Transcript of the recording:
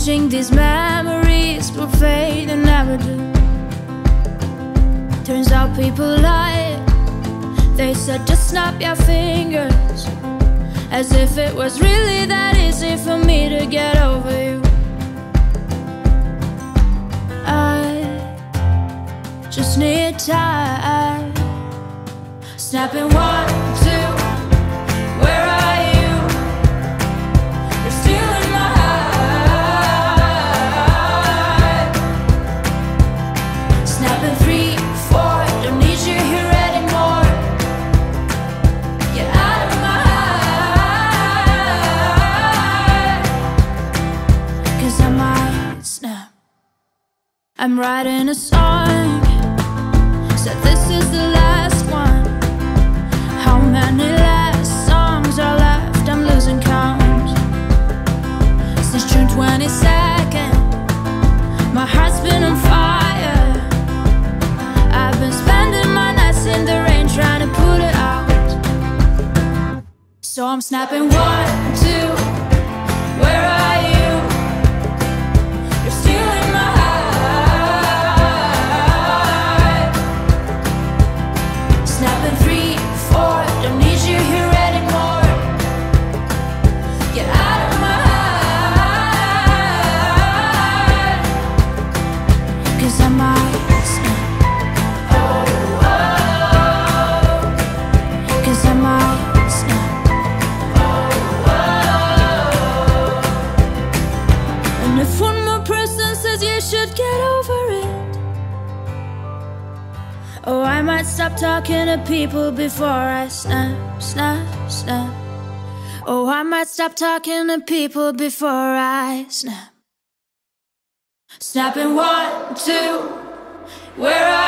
Wishing these memories will fade and never do. Turns out people lie. They said just snap your fingers, as if it was really that easy for me to get over you. I just need time. Snapping 1, 2, where are you? You're still in my heart. Snapping 3, 4, don't need you here anymore. Get out of my heart, 'cause I might snap. I'm writing a song, said this is the last one. How many last songs are left? I'm losing count. Since June 22nd, my heart's been on fire. I've been spending my nights in the rain trying to put it out. So I'm snapping 1, 2, where are you? You're still in my heart. Snapping 3, 4, don't need you here anymore. Get out of my heart, 'cause I might snap. Oh, oh, 'cause I might snap. Oh, oh. And if one more person says you should get over it, oh, I might stop talking to people before I snap, snap, snap. Oh, I might stop talking to people before I snap. Snapping 1, 2, where are